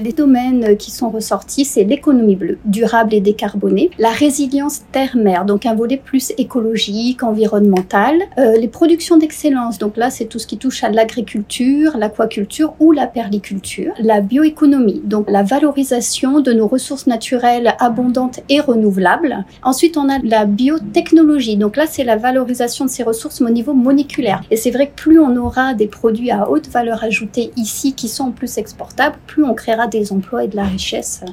Les domaines qui sont ressortis, c'est l'économie bleue, durable et décarbonée, la résilience terre-mer, donc un volet plus écologique, environnemental, les productions d'excellence, donc là c'est tout ce qui touche à l'agriculture, l'aquaculture ou la perliculture, la bioéconomie, donc la valorisation de nos ressources naturelles abondantes et renouvelables. Ensuite on a la biotechnologie, donc là c'est la valorisation de ces ressources au niveau moléculaire. Et c'est vrai que plus on aura des produits à haute valeur ajoutée ici qui sont en plus exportables, plus on créera des emplois et de la richesse.